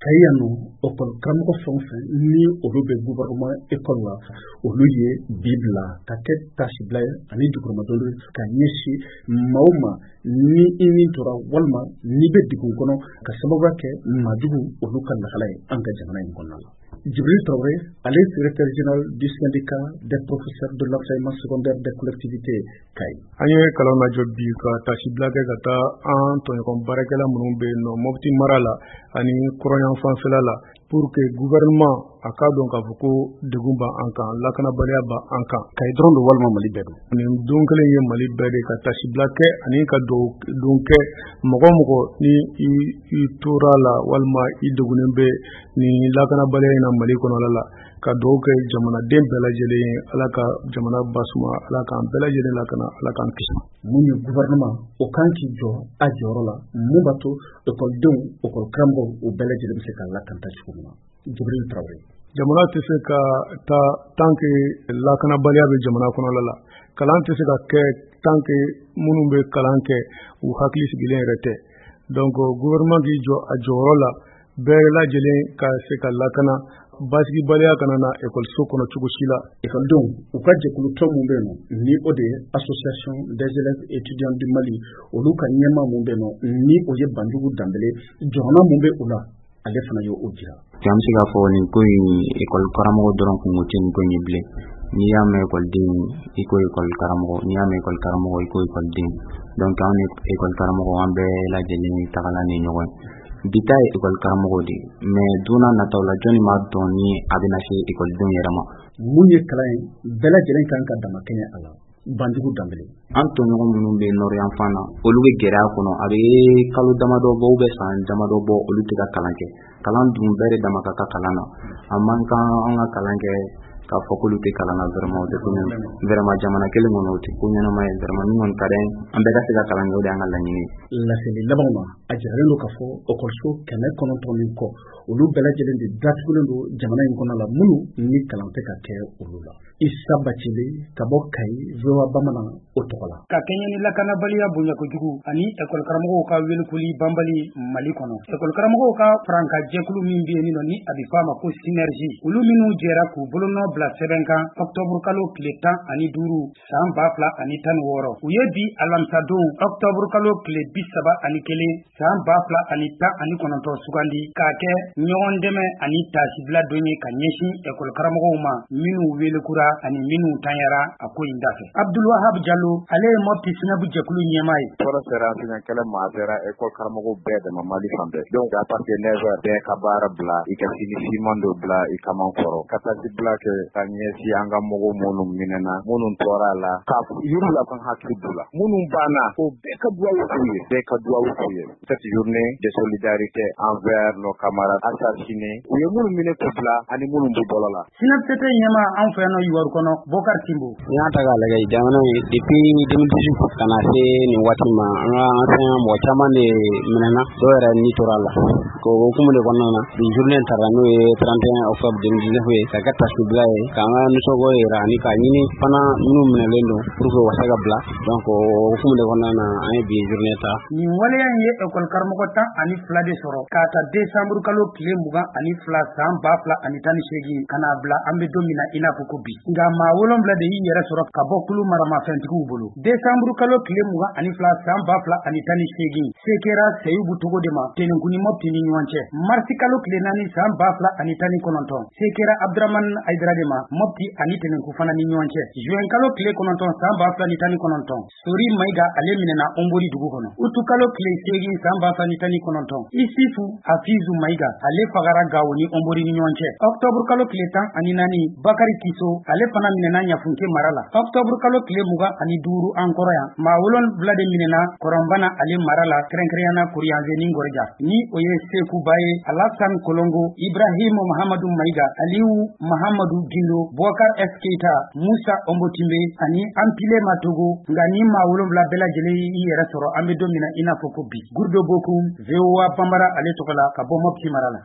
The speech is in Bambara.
Kayano okol karamɔgɔ fɛn fɛn ni olu bɛ gouvernement école la olu ye bibla ka kɛ tasibila ye ani dugukɔnɔdenw ka ɲɛsin maa o maa ni i min tora walima ni bɛ dugu kɔnɔ ka sababu kɛ maajugu olu ka lahala ye an ka jamana in kɔnɔna la. Djibril Traoré, ale secrétaire général du syndicat des professeurs de l'enseignement secondaire des collectivités CAI. An ye kalan lajɔ bi ka tasibila kɛ ka taa an tɔɲɔgɔn baarakɛla minnu bɛ yen nɔ Mopti mara la ani Kɔrɔyan fanfɛla la pour que gouvernement a k'a dɔn k'a fɔ ko degun b'a an kan lakanabaliya b'a an kan. CAI dɔrɔn don walima Mali bɛɛ don. Nin don kelen ye Mali bɛɛ de ka tasibila kɛ ani ka don kɛ mɔgɔ mɔgɔ ni i tora la walima i degunnen bɛ nin lakanabaliya in na Mali kɔnɔla la ka dugawu kɛ jamanaden bɛɛ lajɛlen ye Ala ka jamana basuma Ala k'an bɛɛ lajɛlen lakana Ala k'an kisi. Mun ye gouvernement o kan k'i jɔ a jɔyɔrɔ la mun b'a to ekɔlidenw ekɔlikaramɔgɔw o bɛɛ lajɛlen bɛ se ka lakanta cogo min na. Djibril Traoré. Jamana tɛ se ka taa tant que lakanabaliya bɛ jamana kɔnɔla la kalan tɛ se ka kɛ tant que minnu bɛ kalan kɛ u hakili sigilen yɛrɛ tɛ. Donc gouvernement k'i jɔ a jɔyɔrɔ la bɛɛ lajɛlen ka se ka lakana basigibaliya kana na ekɔliso kɔnɔ cogo si la. Ekɔlidenw u ka jɛkulu tɔn mun bɛ yen nɔ ni o de ye association des élèves étudiants du Mali olu ka ɲɛmaa mun bɛ yen nɔ ni o ye Banjugu Danbele jɔrɔna mun bɛ o la ale fana ye o jira. An bɛ se k'a fɔ nin ko in ekɔli karamɔgɔ dɔrɔn kun tɛ nin ko in ye bilen. N'i y'a mɛn ekɔliden i ko ekɔli karamɔgɔ n'i y'a mɛn ekɔli karamɔgɔ i ko ekɔliden. Donc an ekɔli karamɔgɔ an bɛɛ lajɛlen tagala ni ɲɔgɔn ye. Bita ye ekɔli karamɔgɔ de mais donna nataw la jɔnni m'a dɔn ni a bɛna se ekɔlidenw yɛrɛ ma. Mun ye kalan ye bɛɛ lajɛlen kan ka dama kɛɲɛ a la. Banjugu Danbele. An tɔɲɔgɔn minnu bɛ Nord-Yan fan na olu bɛ gɛrɛya kɔnɔ a bɛ kalo damadɔ bɔ ou bien san damadɔ bɔ olu tɛ ka kalan kɛ. Kalan dun bɛɛ de dama ka kan kalan na a man kan an ka kalan kɛ k'a fɔ k'olu tɛ kalan na vraiment o tɛ ko vraiment jamana kelen kɔnɔ o tɛ ko ɲɛnama ye vraiment min kɔni ka di an bɛɛ ka se ka kalan kɛ o de y'an ka laɲini ye. Laseli laban ma a jiralen don k'a fɔ ekɔliso 900 min kɔ olu bɛɛ lajɛlen de datugulen don jamana in kɔnɔ la minnu ni kalan tɛ ka kɛ olu la. Issa Bacile ka bɔ Kayi VOA Bamanan o tɔgɔ la. Ka kɛɲɛ ni lakanabaliya bonya kojugu ani ekɔli karamɔgɔw ka welikuli banbali Mali kɔnɔ. Ekɔli karamɔgɔw ka faranka jɛkulu min bɛ yen nɔ ni a bɛ f'a ma ko synergie olu minnu jɛra k'u bolonɔ bila sɛbɛn kan octobre kalo tile 15 san 2016 u ye bi alamisa don octobre kalo tile 31 san 2019 sugandi k'a kɛ ɲɔgɔn dɛmɛ ani tasibila don ye ka ɲɛsin ekɔli karamɔgɔw ma minnu welekura ani minnu tanyara a ko in dafɛ. Abdul Wahab Jallo ale ye Mopti Sinabu jɛkulu ɲɛmaa ye. Fɔlɔ sera siɲɛ kelen ma sera ekɔli karamɔgɔw bɛɛ dama Mali fan bɛɛ. Donc à partir de 9h bɛɛ ka baara bila i ka siman dɔ bila i ka man kɔrɔ ka tasibila kɛ ka ɲɛsin an ka mɔgɔw minnu minɛna minnu tɔɔra la ka yuru la kan hakili b'u la minnu banna o bɛɛ ka duwawu k'u ye bɛɛ ka duwawu k'u ye. Cette journée de solidarité envers nos camarades assassinés u ye minnu minɛ k'u bila ani minnu b'u bɔlɔ la. Sinapsete ɲɛmaa an fɛ yan Ivoire kɔnɔ Bokar Timbo. N'i y'a ta k'a lajɛ jamana in depuis 2018 ka na se nin waati ma an ka enseignant mɔgɔ caman de minɛna dɔw yɛrɛ ni tora la o hukumu de kɔnɔna na bi journée tara n'o ye 31 octobre 2019 ye ka kɛ tasibila ye k'an ka nisɔngoya yira ani ka ɲini fana minnu minɛlen don pour que u ka se ka bila donc o hukumu de kɔnɔna na an ye bi journée ta. Nin waleya in ye ekɔli karamɔgɔ 12 de sɔrɔ k'a ta décembre kalo tile 22 san 2018 ka n'a bila an bɛ don min na i n'a fɔ ko bi. Nka maa 7 de y'i yɛrɛ sɔrɔ ka bɔ kulu maramafɛntigiw bolo. Décembre kalo tile 22 san 2018 se kɛra Seyibu Togo de ma Tɛnɛnkuni Mopti ni ɲɔgɔn cɛ. Marsi kalo tile 4 san 2019 se kɛra Abdramane Aidara de ma Mopti ani Tɛnɛnku fana ni ɲɔgɔn cɛ. Juin kalo tile 9 san 2019 Sori Maïga ale minɛna Ombori dugu kɔnɔ. Utu kalo tile 8 san 2019 Isifu Afizu Maïga ale fagara Gawo ni Ombori ni ɲɔgɔn cɛ. Octobre kalo tile 14 Bakari Kiso ale fana minɛna Ɲafunke mara la. Octobre kalo tile 25 an kɔrɔ yan maa 7 de minɛna Kɔrɔnbana ale mara la kɛrɛnkɛrɛnyana Kuriyanze ni Ngorja ni o ye Seku Baye Alassane Kolongo Ibrahim Muhammadu Maïga Aliou Muhammadu Gindo Bouakar S. Keita Musa Ombotimbe ani Ampile Matogo nga ni maa 7 bɛɛ lajɛlen i yɛrɛ sɔrɔ an bɛ don min na i n'a fɔ ko bi. Gurdo Bokum VOA Bambara ale tɔgɔ la ka bɔ Mopti mara la.